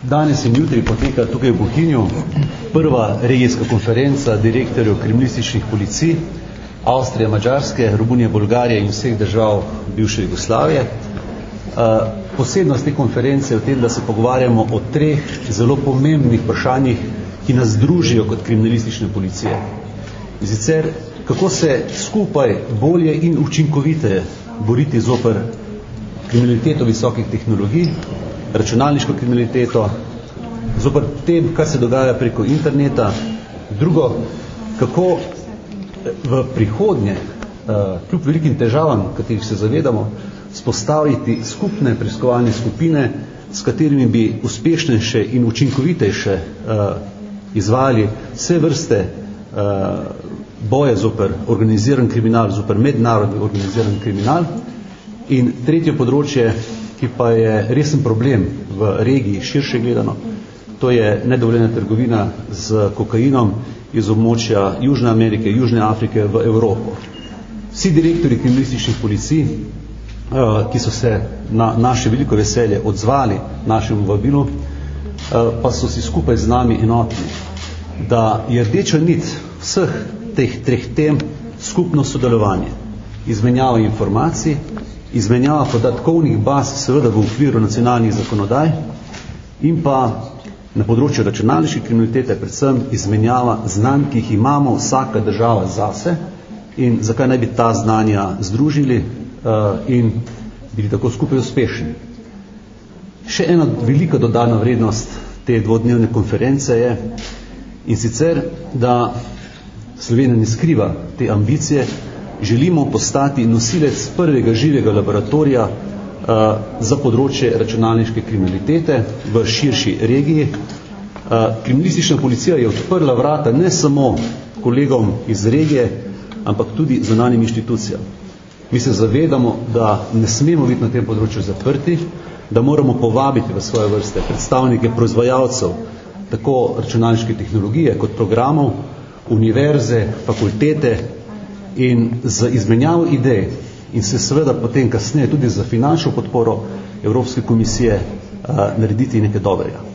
Danes in jutri poteka tukaj v Bohinju prva regijska konferenca direktorjev kriminalističnih policij Avstrije, Madžarske, Romunije, Bolgarije in vseh držav bivše Jugoslavije. Posebnost te konference je v tem, da se pogovarjamo o treh zelo pomembnih vprašanjih, ki nas združijo kot kriminalistične policije. In sicer, kako se skupaj bolje in učinkoviteje boriti zoper kriminaliteto visokih tehnologij, računalniško kriminaliteto, zoper tem, kaj se dogaja preko interneta. Drugo, kako v prihodnje, kljub velikim težavam, katerih se zavedamo, spostaviti skupne preiskovalne skupine, s katerimi bi uspešnejše in učinkovitejše izvajali vse vrste boje zoper organiziran kriminal, zoper mednarodni organiziran kriminal. In tretje področje, ki pa je resen problem v regiji širše gledano, to je nedovoljena trgovina z kokainom iz območja Južne Amerike, Južne Afrike v Evropo. Vsi direktorji kriminalističnih policij, ki so se na naše veliko veselje odzvali našemu vabilu, pa so si skupaj z nami enotni, da je rdeča nit vseh teh treh tem skupno sodelovanje, izmenjava informacij, izmenjava podatkovnih baz, seveda v okviru nacionalnih zakonodaj, in pa na področju računalniške kriminalitete predvsem izmenjava znanj, ki jih imamo vsaka država zase, in zakaj ne bi ta znanja združili in bili tako skupaj uspešni. Še ena velika dodana vrednost te dvodnevne konference je, in sicer, da Slovenija ne skriva te ambicije, želimo postati nosilec prvega živega laboratorija za področje računalniške kriminalitete v širši regiji. Kriminalistična policija je odprla vrata ne samo kolegom iz regije, ampak tudi zunanjim inštitucijam. Mi se zavedamo, da ne smemo biti na tem področju zaprti, da moramo povabiti v svoje vrste predstavnike proizvajalcev tako računalniške tehnologije kot programov, univerze, fakultete, in z izmenjavo idej in se seveda potem kasneje tudi za finančno podporo Evropske komisije narediti nekaj dobrega.